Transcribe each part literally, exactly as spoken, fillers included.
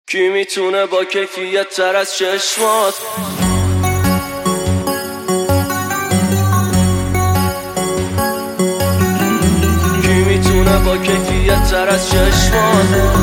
کی میتونه با کیفیت تر از چشمات کی میتونه با کیفیت تر از چشمات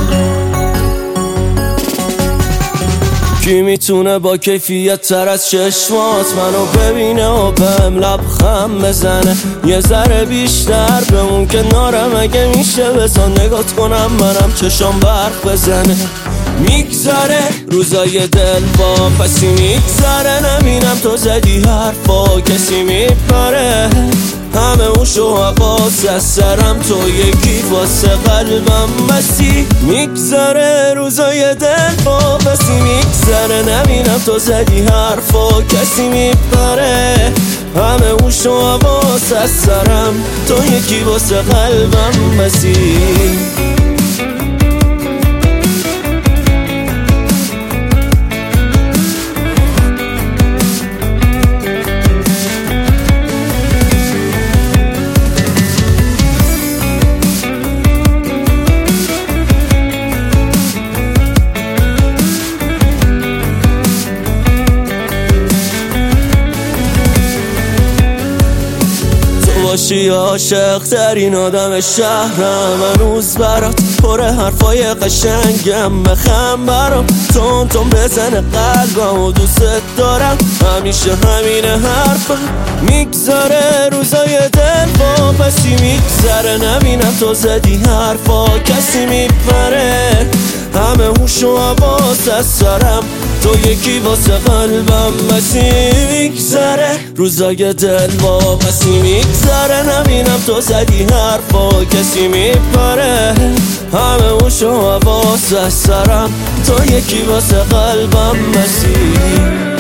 کی میتونه با کیفیت تر از چشمات منو ببینه و بهم لبخند بزنه یه ذره بیشتر بمون کنارم اگه میشه بزن نگات کنم منم چشام برق بزنه میگذره روزای دل با پسی میگذره نمینم تو زدی حرفا کسی میپره همه اون شو حواس از سرم تو یکی واسه قلبم بسی میگذره روزای دل با پسی میگذره نمینم تو زدی حرفا کسی میپره همه اون شو حواس از سرم تو یکی واسه قلبم بسی باشی عاشق ترین آدم شهرم هنوز برات پر حرفای قشنگم بخم برام تون تون بزنه قلبم و دوست دارم همیشه همینه حرفم میگذره روزای دل با پسی میگذره نمینم تو زدی حرفا کسی میپره همه هوش و حواس از سرم تو یکی واسه قلبم بسی میگذره روزای دل با پسی میگذره نمینم تو زدی حرفا کسی میپره همه هوش و حواس از سرم تو یکی واسه قلبم بسی